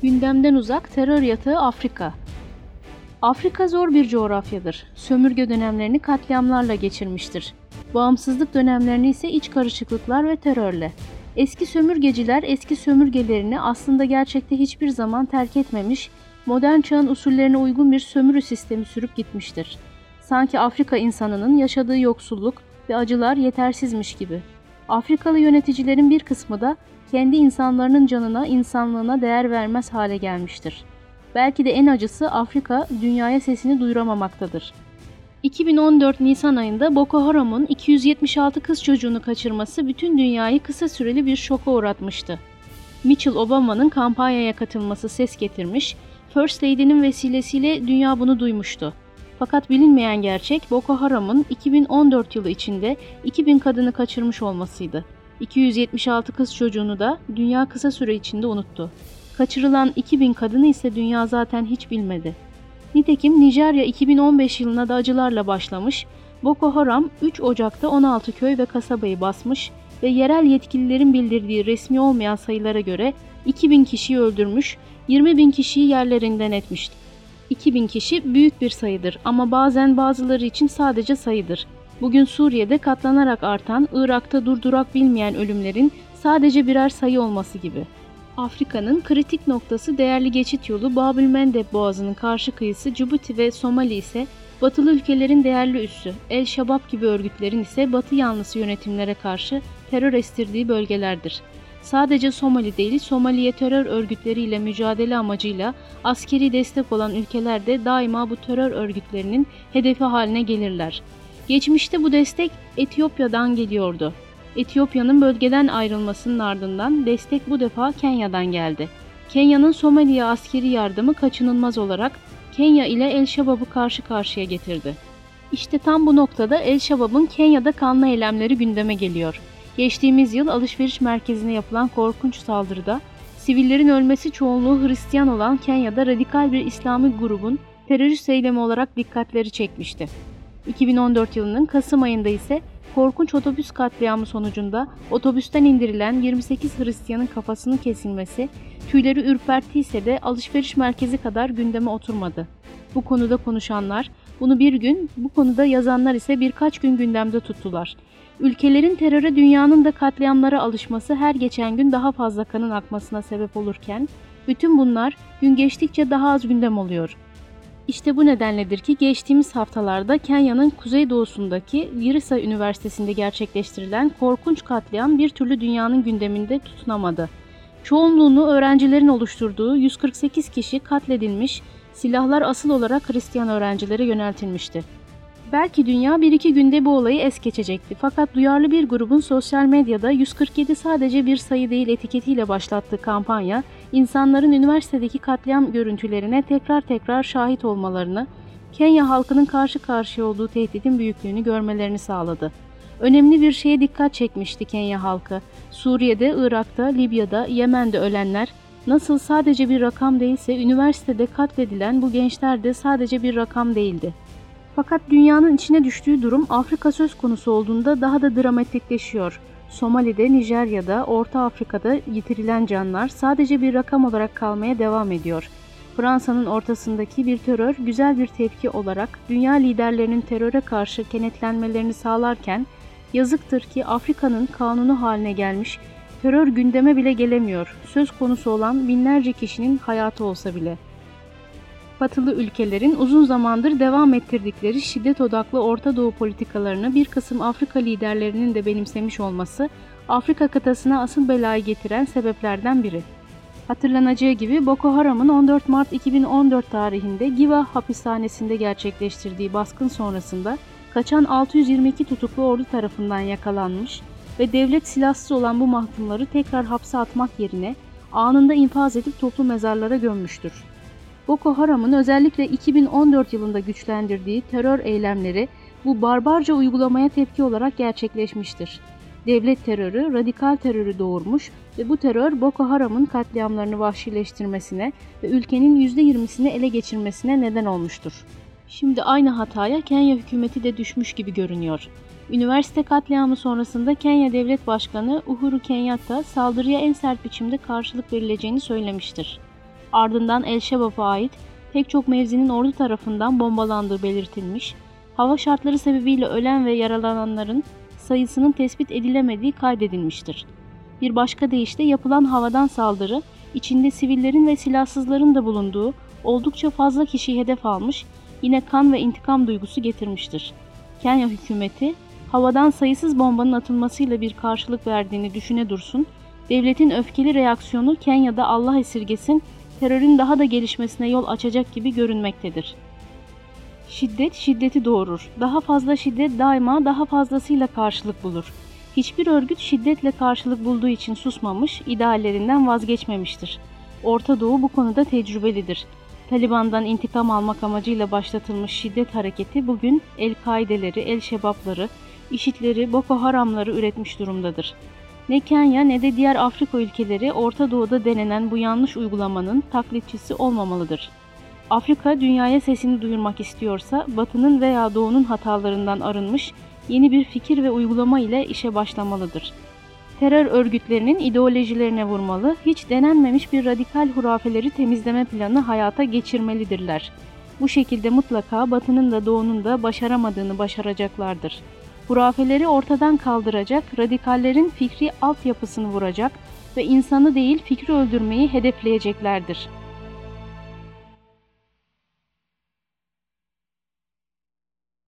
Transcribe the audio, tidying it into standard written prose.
Gündemden uzak terör yatağı Afrika. Afrika zor bir coğrafyadır. Sömürge dönemlerini katliamlarla geçirmiştir. Bağımsızlık dönemlerini ise iç karışıklıklar ve terörle. Eski sömürgeciler eski sömürgelerini aslında gerçekte hiçbir zaman terk etmemiş, modern çağın usullerine uygun bir sömürü sistemi sürüp gitmiştir. Sanki Afrika insanının yaşadığı yoksulluk ve acılar yetersizmiş gibi. Afrikalı yöneticilerin bir kısmı da kendi insanlarının canına, insanlığına değer vermez hale gelmiştir. Belki de en acısı Afrika dünyaya sesini duyuramamaktadır. 2014 Nisan ayında Boko Haram'ın 276 kız çocuğunu kaçırması bütün dünyayı kısa süreli bir şoka uğratmıştı. Michelle Obama'nın kampanyaya katılması ses getirmiş, First Lady'nin vesilesiyle dünya bunu duymuştu. Fakat bilinmeyen gerçek Boko Haram'ın 2014 yılı içinde 2000 kadını kaçırmış olmasıydı. 276 kız çocuğunu da dünya kısa süre içinde unuttu. Kaçırılan 2000 kadını ise dünya zaten hiç bilmedi. Nitekim Nijerya 2015 yılına da acılarla başlamış, Boko Haram 3 Ocak'ta 16 köy ve kasabayı basmış ve yerel yetkililerin bildirdiği resmi olmayan sayılara göre 2000 kişiyi öldürmüş, 20.000 kişiyi yerlerinden etmişti. 2000 kişi büyük bir sayıdır ama bazen bazıları için sadece sayıdır. Bugün Suriye'de katlanarak artan, Irak'ta durdurak bilmeyen ölümlerin sadece birer sayı olması gibi. Afrika'nın kritik noktası değerli geçit yolu Bab el Mandeb Boğazı'nın karşı kıyısı Cibuti ve Somali ise batılı ülkelerin değerli üssü, El Şabab gibi örgütlerin ise batı yanlısı yönetimlere karşı terör estirdiği bölgelerdir. Sadece Somali değil, Somali'ye terör örgütleriyle mücadele amacıyla askeri destek olan ülkeler de daima bu terör örgütlerinin hedefi haline gelirler. Geçmişte bu destek Etiyopya'dan geliyordu. Etiyopya'nın bölgeden ayrılmasının ardından destek bu defa Kenya'dan geldi. Kenya'nın Somali'ye askeri yardımı kaçınılmaz olarak Kenya ile El Şabab'ı karşı karşıya getirdi. İşte tam bu noktada El Şabab'ın Kenya'da kanlı eylemleri gündeme geliyor. Geçtiğimiz yıl alışveriş merkezine yapılan korkunç saldırıda sivillerin ölmesi çoğunluğu Hristiyan olan Kenya'da radikal bir İslami grubun terörist eylemi olarak dikkatleri çekmişti. 2014 yılının Kasım ayında ise korkunç otobüs katliamı sonucunda otobüsten indirilen 28 Hristiyanın kafasının kesilmesi tüyleri ürperttiyse de alışveriş merkezi kadar gündeme oturmadı. Bu konuda konuşanlar bunu bir gün, bu konuda yazanlar ise birkaç gün gündemde tuttular. Ülkelerin teröre, dünyanın da katliamlara alışması her geçen gün daha fazla kanın akmasına sebep olurken bütün bunlar gün geçtikçe daha az gündem oluyor. İşte bu nedenledir ki geçtiğimiz haftalarda Kenya'nın kuzeydoğusundaki Garissa Üniversitesi'nde gerçekleştirilen korkunç katliam bir türlü dünyanın gündeminde tutunamadı. Çoğunluğunu öğrencilerin oluşturduğu 148 kişi katledilmiş, silahlar asıl olarak Hristiyan öğrencilere yöneltilmişti. Belki dünya bir iki günde bu olayı es geçecekti fakat duyarlı bir grubun sosyal medyada 147 sadece bir sayı değil etiketiyle başlattığı kampanya, insanların üniversitedeki katliam görüntülerine tekrar şahit olmalarını, Kenya halkının karşı karşıya olduğu tehditin büyüklüğünü görmelerini sağladı. Önemli bir şeye dikkat çekmişti Kenya halkı. Suriye'de, Irak'ta, Libya'da, Yemen'de ölenler nasıl sadece bir rakam değilse üniversitede katledilen bu gençler de sadece bir rakam değildi. Fakat dünyanın içine düştüğü durum Afrika söz konusu olduğunda daha da dramatikleşiyor. Somali'de, Nijerya'da, Orta Afrika'da yitirilen canlar sadece bir rakam olarak kalmaya devam ediyor. Fransa'nın ortasındaki bir terör güzel bir tepki olarak dünya liderlerinin teröre karşı kenetlenmelerini sağlarken yazıktır ki Afrika'nın kanunu haline gelmiş, terör gündeme bile gelemiyor. Söz konusu olan binlerce kişinin hayatı olsa bile. Batılı ülkelerin uzun zamandır devam ettirdikleri şiddet odaklı Orta Doğu politikalarını bir kısım Afrika liderlerinin de benimsemiş olması, Afrika kıtasına asıl belayı getiren sebeplerden biri. Hatırlanacağı gibi Boko Haram'ın 14 Mart 2014 tarihinde Giva hapishanesinde gerçekleştirdiği baskın sonrasında kaçan 622 tutuklu ordu tarafından yakalanmış ve devlet silahsız olan bu mahkumları tekrar hapse atmak yerine anında infaz edip toplu mezarlara gömmüştür. Boko Haram'ın özellikle 2014 yılında güçlendirdiği terör eylemleri bu barbarca uygulamaya tepki olarak gerçekleşmiştir. Devlet terörü, radikal terörü doğurmuş ve bu terör Boko Haram'ın katliamlarını vahşileştirmesine ve ülkenin %20'sini ele geçirmesine neden olmuştur. Şimdi aynı hataya Kenya hükümeti de düşmüş gibi görünüyor. Üniversite katliamı sonrasında Kenya Devlet Başkanı Uhuru Kenyatta saldırıya en sert biçimde karşılık verileceğini söylemiştir. Ardından El-Şebab'a ait pek çok mevzinin ordu tarafından bombalandığı belirtilmiş, hava şartları sebebiyle ölen ve yaralananların sayısının tespit edilemediği kaydedilmiştir. Bir başka deyişle yapılan havadan saldırı, içinde sivillerin ve silahsızların da bulunduğu oldukça fazla kişiyi hedef almış, yine kan ve intikam duygusu getirmiştir. Kenya hükümeti, havadan sayısız bombanın atılmasıyla bir karşılık verdiğini düşüne dursun, devletin öfkeli reaksiyonu Kenya'da Allah esirgesin, terörün daha da gelişmesine yol açacak gibi görünmektedir. Şiddet şiddeti doğurur. Daha fazla şiddet daima daha fazlasıyla karşılık bulur. Hiçbir örgüt şiddetle karşılık bulduğu için susmamış, ideallerinden vazgeçmemiştir. Orta Doğu bu konuda tecrübelidir. Taliban'dan intikam almak amacıyla başlatılmış şiddet hareketi bugün El-Kaide'leri, El-Şebab'ları, IŞİD'leri, Boko Haram'ları üretmiş durumdadır. Ne Kenya ne de diğer Afrika ülkeleri Orta Doğu'da denenen bu yanlış uygulamanın taklitçisi olmamalıdır. Afrika dünyaya sesini duyurmak istiyorsa Batı'nın veya Doğu'nun hatalarından arınmış yeni bir fikir ve uygulama ile işe başlamalıdır. Terör örgütlerinin ideolojilerine vurmalı, hiç denenmemiş bir radikal hurafeleri temizleme planı hayata geçirmelidirler. Bu şekilde mutlaka Batı'nın da Doğu'nun da başaramadığını başaracaklardır. Hurafeleri ortadan kaldıracak, radikallerin fikri altyapısını vuracak ve insanı değil fikri öldürmeyi hedefleyeceklerdir.